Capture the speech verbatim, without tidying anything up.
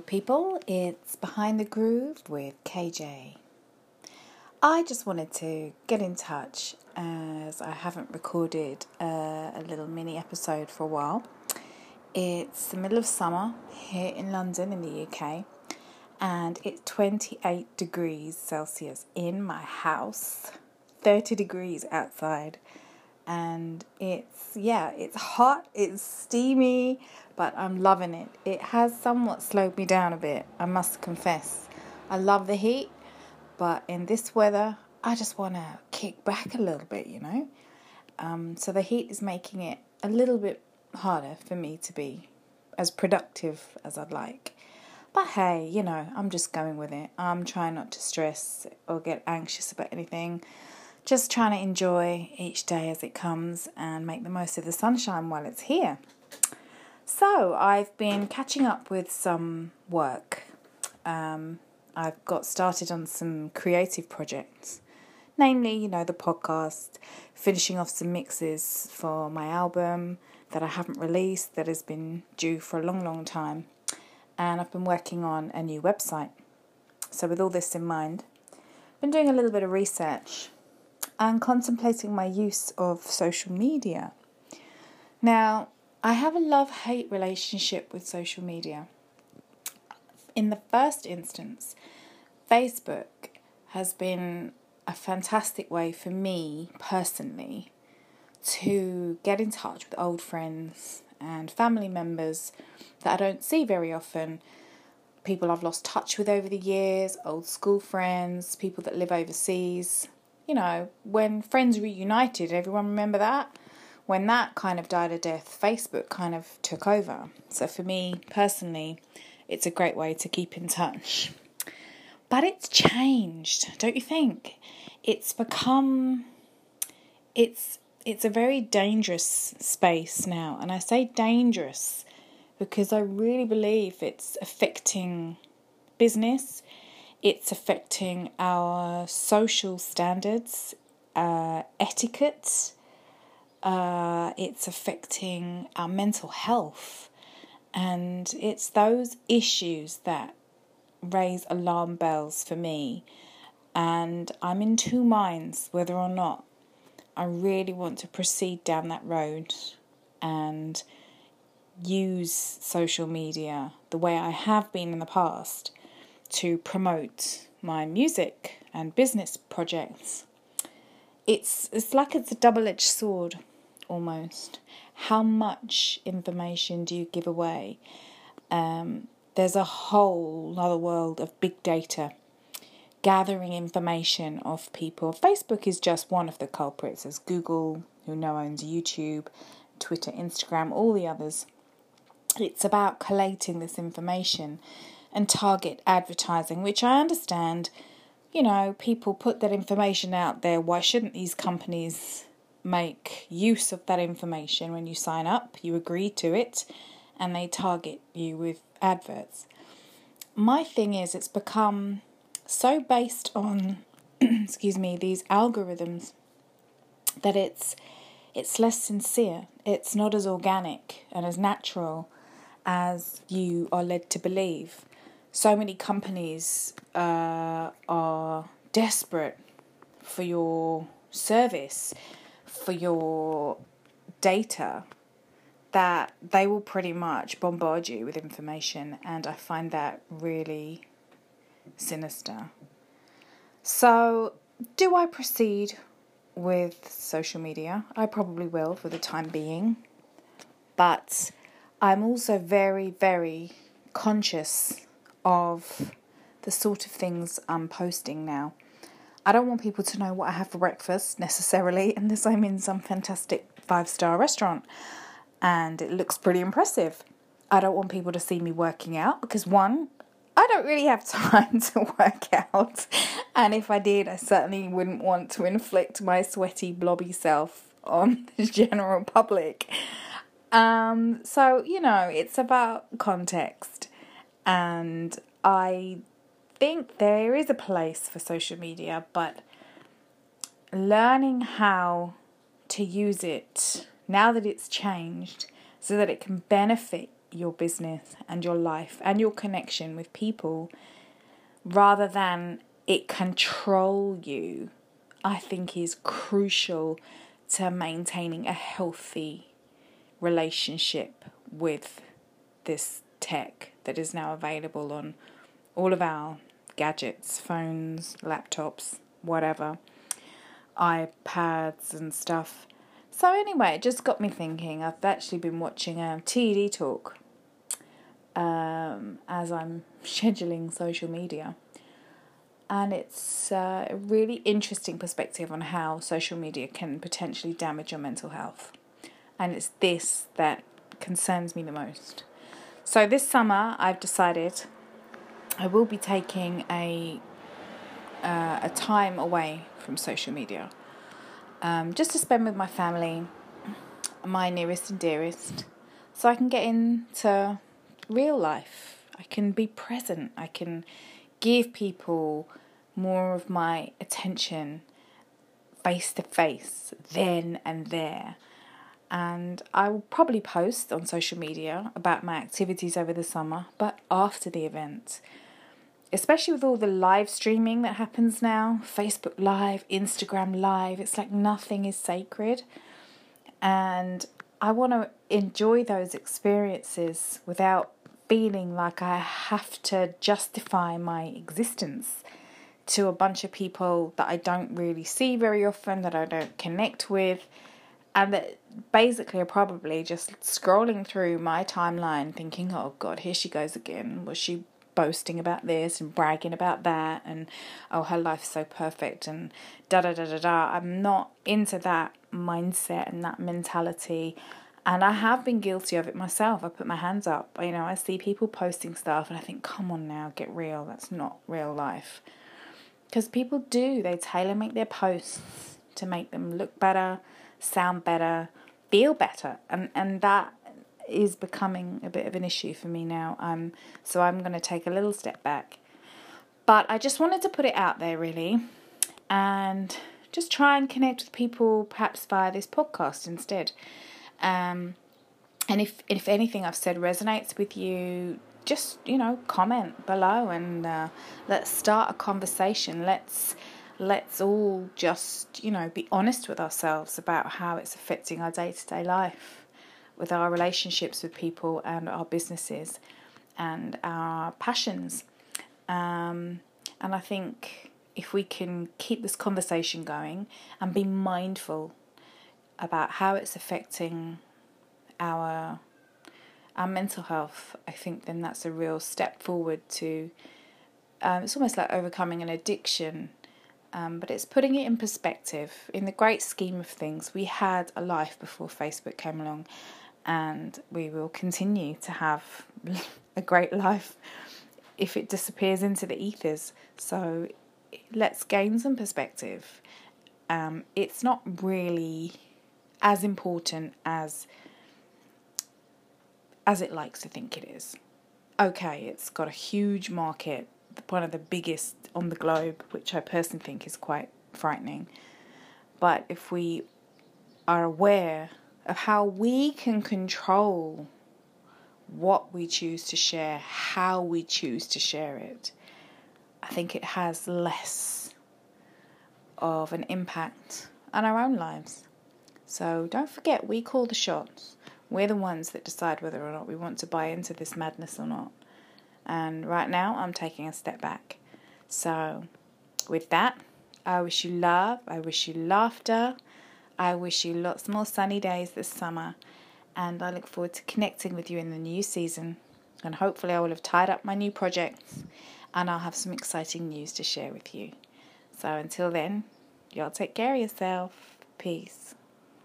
people, it's Behind the Groove with K J. I just wanted to get in touch as I haven't recorded uh, a little mini episode for a while. It's the middle of summer here in London in the U K, and it's twenty-eight degrees Celsius in my house, thirty degrees outside. And it's, yeah, it's hot, it's steamy, but I'm loving it. It has somewhat slowed me down a bit, I must confess. I love the heat, but in this weather, I just want to kick back a little bit, you know. Um, so the heat is making it a little bit harder for me to be as productive as I'd like. But hey, you know, I'm just going with it. I'm trying not to stress or get anxious about anything. Just trying to enjoy each day as it comes and make the most of the sunshine while it's here. So I've been catching up with some work. Um, I've got started on some creative projects, namely, you know, the podcast, finishing off some mixes for my album that I haven't released, that has been due for a long, long time. And I've been working on a new website. So with all this in mind, I've been doing a little bit of research and contemplating my use of social media. Now, I have a love-hate relationship with social media. In the first instance, Facebook has been a fantastic way for me personally to get in touch with old friends and family members that I don't see very often, people I've lost touch with over the years, old school friends, people that live overseas. You know, when Friends reunited, everyone remember that? When that kind of died a death, Facebook kind of took over. So for me, personally, it's a great way to keep in touch. But it's changed, don't you think? It's become, it's it's a very dangerous space now. And I say dangerous because I really believe it's affecting business. It's affecting our social standards, uh, etiquette. Uh, it's affecting our mental health. And it's those issues that raise alarm bells for me. And I'm in two minds whether or not I really want to proceed down that road and use social media the way I have been in the past to promote my music and business projects. It's it's like it's a double-edged sword, almost. How much information do you give away? Um, there's a whole other world of big data, gathering information of people. Facebook is just one of the culprits. There's Google, who now owns YouTube, Twitter, Instagram, all the others. It's about collating this information and target advertising, which I understand, you know, people put that information out there. Why shouldn't these companies make use of that information? When you sign up, you agree to it, and they target you with adverts. My thing is, it's become so based on, excuse me, these algorithms that it's it's less sincere. It's not as organic and as natural as you are led to believe. So many companies uh, are desperate for your service, for your data, that they will pretty much bombard you with information, and I find that really sinister. So, do I proceed with social media? I probably will for the time being, but I'm also very, very conscious of the sort of things I'm posting now. I don't want people to know what I have for breakfast necessarily, unless I'm in some fantastic five-star restaurant and it looks pretty impressive. I don't want people to see me working out because, one, I don't really have time to work out, and if I did, I certainly wouldn't want to inflict my sweaty, blobby self on the general public. Um, so, you know, it's about context. And I think there is a place for social media, but learning how to use it now that it's changed so that it can benefit your business and your life and your connection with people rather than it control you, I think is crucial to maintaining a healthy relationship with this tech that is now available on all of our gadgets, phones, laptops, whatever, iPads and stuff. So anyway, it just got me thinking. I've actually been watching a T E D talk um, as I'm scheduling social media. And it's uh, a really interesting perspective on how social media can potentially damage your mental health. And it's this that concerns me the most. So this summer, I've decided I will be taking a uh, a time away from social media, um, just to spend with my family, my nearest and dearest, so I can get into real life. I can be present. I can give people more of my attention face to face, then and there. And I will probably post on social media about my activities over the summer, but after the event. Especially with all the live streaming that happens now, Facebook Live, Instagram Live, it's like nothing is sacred. And I want to enjoy those experiences without feeling like I have to justify my existence to a bunch of people that I don't really see very often, that I don't connect with, and that basically are probably just scrolling through my timeline thinking, oh God, here she goes again. Was she boasting about this and bragging about that, and oh, her life's so perfect, and da da da da da. I'm not into that mindset and that mentality, and I have been guilty of it myself. I put my hands up. You know, I see people posting stuff and I think, come on now, get real. That's not real life. Because people do, they tailor make their posts to make them look better, sound better, feel better, and and that is becoming a bit of an issue for me now. Um, so I'm going to take a little step back. But I just wanted to put it out there, really, and just try and connect with people, perhaps via this podcast instead. Um, and if if anything I've said resonates with you, just, you know, comment below and uh, let's start a conversation. Let's let's all just, you know, be honest with ourselves about how it's affecting our day-to-day life, with our relationships with people and our businesses and our passions. Um, and I think if we can keep this conversation going and be mindful about how it's affecting our our mental health, I think then that's a real step forward to, um, it's almost like overcoming an addiction, um, but it's putting it in perspective. In the great scheme of things, we had a life before Facebook came along, and we will continue to have a great life if it disappears into the ethers. So let's gain some perspective. Um, it's not really as important as as it likes to think it is. Okay, it's got a huge market, one of the biggest on the globe, which I personally think is quite frightening. But if we are aware of how we can control what we choose to share, how we choose to share it, I think it has less of an impact on our own lives. So don't forget, we call the shots. We're the ones that decide whether or not we want to buy into this madness or not. And right now, I'm taking a step back. So with that, I wish you love, I wish you laughter, I wish you lots more sunny days this summer, and I look forward to connecting with you in the new season. And hopefully I will have tied up my new projects and I'll have some exciting news to share with you. So until then, y'all take care of yourself. Peace.